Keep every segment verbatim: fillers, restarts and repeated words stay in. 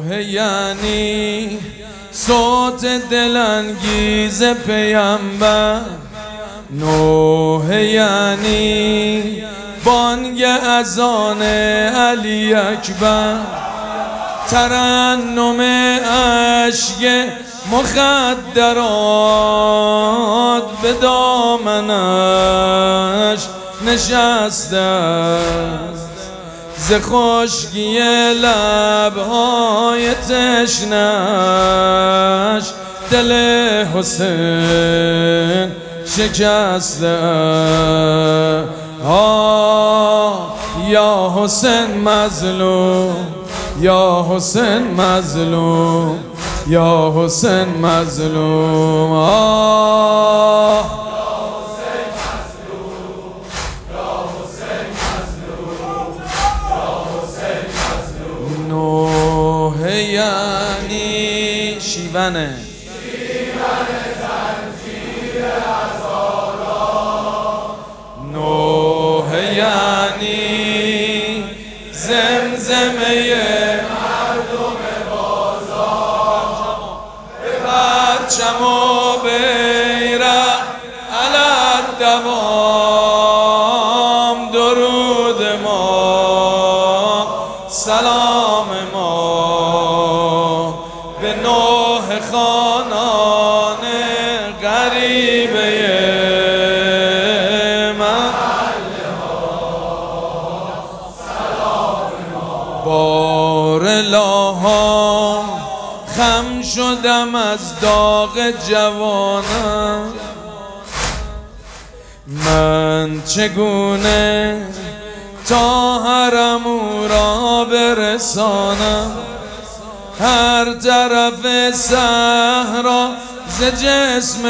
نوح یعنی صوت دلانگیز پیامبر، نوح یعنی بانگ اذان علی اکبر، ترنم اشک مخدرات به دامنش نشسته، ز خشکی لبهای تشنش دل حسین شکسته. آه یا حسین مظلوم، یا حسین مظلوم، یا حسین مظلوم. آه نوح یعنی شیونه، نوح یعنی زمزمه مردم بازار، به پرچم و بیرق علی الدوام، درود ما سلام ما به نوح خانان غریبه من. بارلاها خم شدم از داغ جوانم، من چگونه تا حرم او را برسانم، هر طرف صحرا ز جسم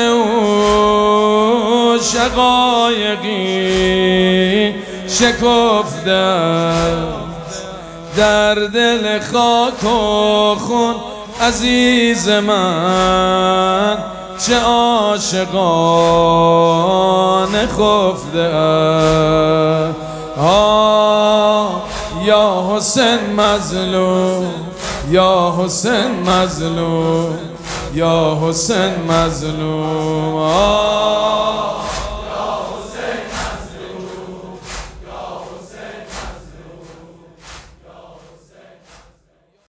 او شقایقی شکفته، در دل خاک و خون عزیز من چه عاشقان خفته. آه یا حسین مظلوم، یا حسین مظلوم، یا حسین مظلوم. آه